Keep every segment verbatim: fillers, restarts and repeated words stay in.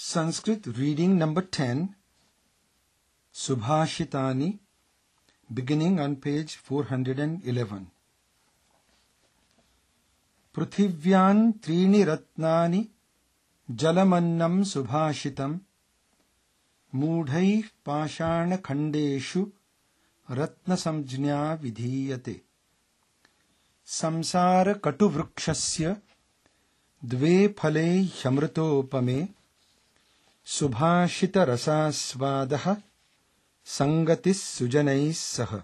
Sanskrit reading number ten, Subhashitani, beginning on page four hundred eleven. Prithivyan trini ratnani jalamannam subhashitam mudhaih pashana khandeshu ratna samjñā vidhīyate samsara katu vrukshasya dve phale hyamritopame subhashita rasasvadaha sangatis sujanais saha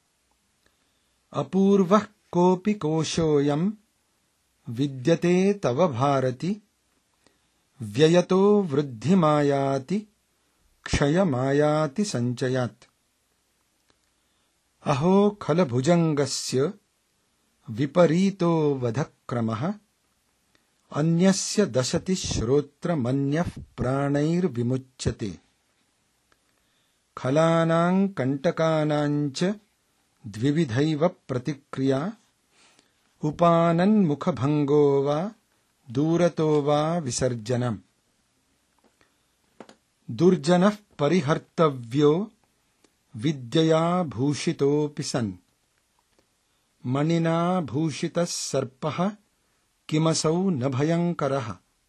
apurvah kopi koshoyam vidyate tava bharati vyayato vruddhimayati kshayamayati sanchayat aho khala bhujangasya viparito vadhakramaha अन्यस्य दशति श्रोत्र मन्यः प्राणैर विमुच्यते खलानां कंटकानां च द्विविधैव प्रतिक्रिया उपानन्मुखभंगो वा दूरतो वा विसर्जनम् दुर्जनः परिहर्तव्यो विद्यया भूषितोऽपि सन् मणिना भूषितः सर्पः किमसौ न भयंकरः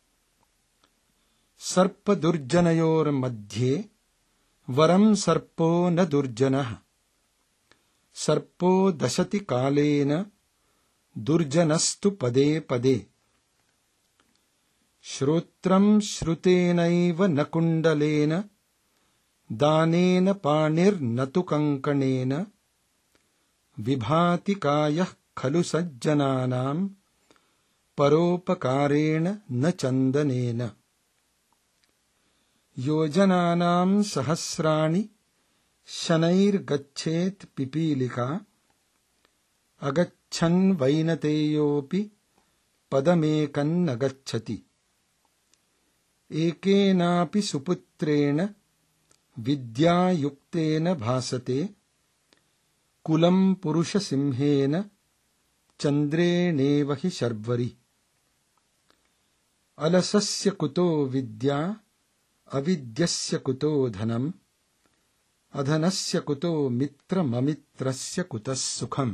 सर्पदुर्जनयोर्मध्ये वरं सर्पो न दुर्जनः सर्पो दशति कालेन दुर्जनस्तु पदे पदे श्रोत्रं श्रुतेनैव न कुण्डलेन दानेन पाणिर्न तु कङ्कणेन विभाति कायः खलु सज्जनानां परोपकारेण न चन्दनेन योजनानां सहस्राणि शनैर्गच्छेत् पिपीलिका अगच्छन् वैनतेयोऽपि पदमेकं न गच्छति एकेनापि सुपुत्रेण विद्यायुक्तेन भासते कुलं पुरुषसिंहेन चन्द्रेणेव हि शर्वरि अलसस्य कुतो विद्या अविद्यस्य कुतो धनम् अधनस्य कुतो मित्रममित्रस्य कुतः सुखम्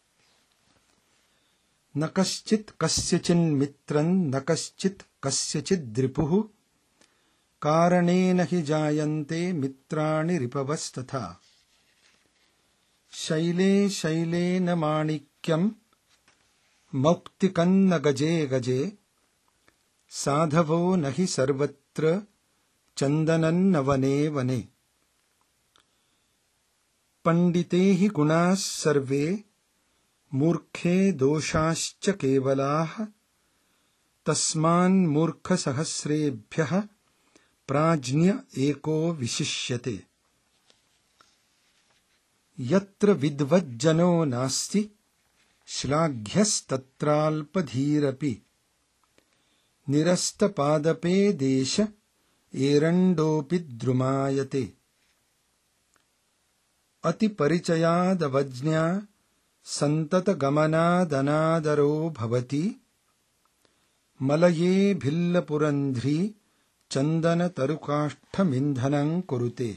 न कश्चित् कस्यचिन्मित्रं न कश्चित् कस्यचिद्रिपुः कारणेन हि जायन्ते मित्राणि रिपवस्तथा शैले शैलेन माणिक्यम् मौक्तिकन्न गजे गजे साधवो न हि सर्वत्र चन्दनन्न वने वने पण्डिते हि गुणाः सर्वे मूर्खे दोषाश्च केवलाः तस्मान्मूर्खसहस्रेभ्यः प्राज्ञ एको विशिष्यते यत्र विद्वज्जनो नास्ति श्लाघ्यस्तत्राल्पधीरपि निरस्तपादपे देश एरण्डोऽपि द्रुमायते अतिपरिचयादवज्ञा सन्ततगमनादनादरो भवति मलये भिल्लपुरन्ध्री चन्दनतरुकाष्ठमिन्धनं कुरुते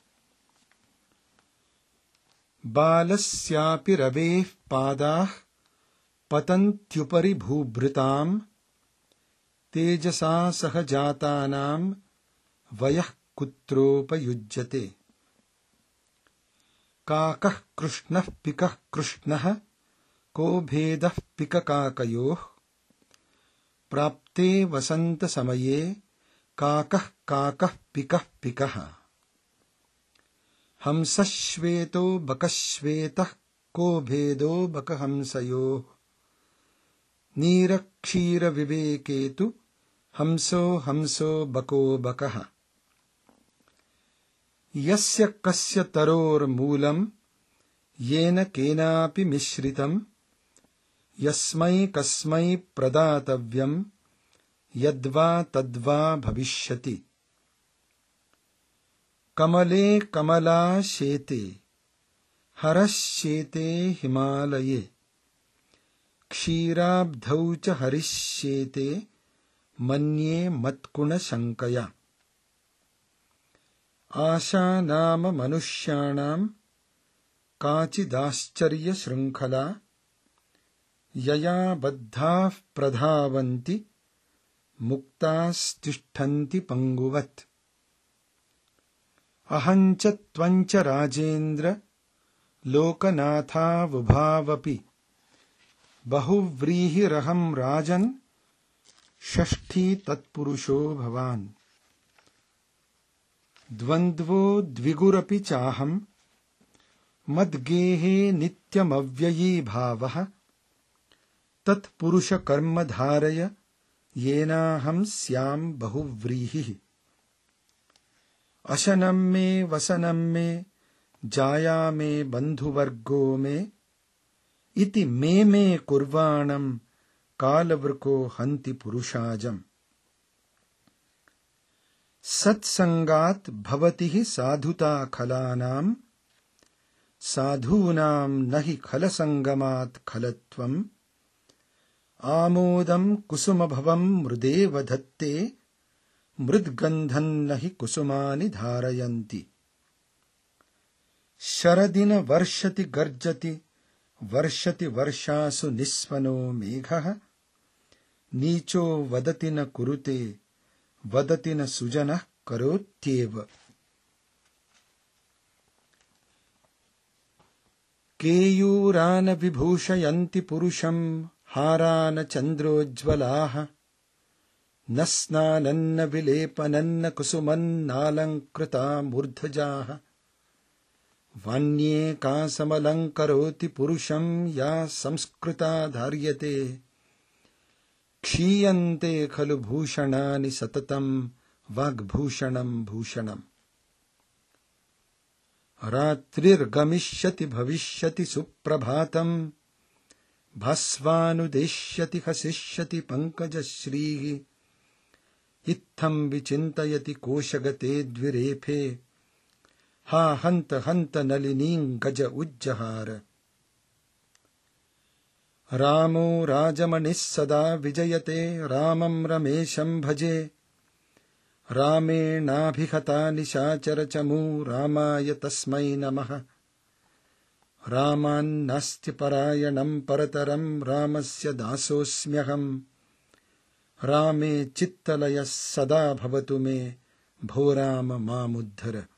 बालस्यापि रवेः पादाः पतन्त्युपरि भूभृताम् तेजसा सह जातानां वयः कुत्रोपयुज्यते काकः कृष्णः पिकः कृष्णः को भेदः पिककाकयोः प्राप्ते वसन्तसमये काकः काकः पिकः पिकः हंसः श्वेतो बकश्वेतः को भेदो बकहंसयोः नीरक्षीरविवेके तु हंसो हंसो बको बकः यस्य कस्य तरोर्मूलं येन केनापि मिश्रितं यस्मै कस्मै प्रदातव्यं यद्वा तद्वा भविष्यति कमले कमला शेते हरः शेते हिमालये क्षीराब्धौ च हरिष्येते मन्ये मत्कुणशङ्कया। आशा नाम मनुष्याणां काचिदाश्चर्यशृङ्खला यया बद्धाः प्रधावन्ति मुक्तास्तिष्ठन्ति पङ्गुवत्। अहञ्च त्वञ्च राजेन्द्र लोकनाथावुभावपि बहुव्रीहिरहं राजन् षष्ठी तत्पुरुषो भवान्। द्वन्द्वो द्विगुरपि चाहं मद्गेहे नित्यमव्ययी भावः तत्पुरुषकर्म धारय येनाहं स्यां बहुव्रीहिः। अशनं मे वसनं मे जाया मे बन्धुवर्गो मे इति मे मे कुर्वाणं कालवृको हन्ति पुरुषाजम्। सत्संगात् भवति हि साधुता खलानां साधूनां न हि खलसंगमात् खलत्वम्। आमोदं कुसुमभवं मृदेव धत्ते मृद्गन्धं न हि कुसुमानि धारयन्ति। शरदिन वर्षति गर्जति वर्षति वर्षासु निस्वनो मेघः नीचो वदति न कुरुते वदति न सुजनः करोत्येव। केयूरान विभूषयन्ति पुरुषं हारान चन्द्रोज्ज्वलाः न स्नानन्न विलेपनन्न कुसुमन्नालङ्कृता मूर्धजाः। वाण्येकासमलङ्करोति पुरुषं या संस्कृता धार्यते क्षीयन्ते खलु भूषणानि सततं वाग्भूषणं भूषणम्। रात्रिर्गमिष्यति भविष्यति सुप्रभातं भास्वानुदेष्यति हसिष्यति पङ्कजश्रीः। इत्थं विचिन्तयति कोशगते द्विरेफे हा हन्त हन्त नलिनीं गज उज्जहार। रामो राजमणिः सदा विजयते रामं रमेशं भजे। रामेणाभिहता निशाचरचमू रामाय तस्मै नमः। रामान्नास्ति परायणं परतरं रामस्य दासोऽस्म्यहम्। रामे चित्तलयः सदा भवतु मे भो राम मामुद्धर।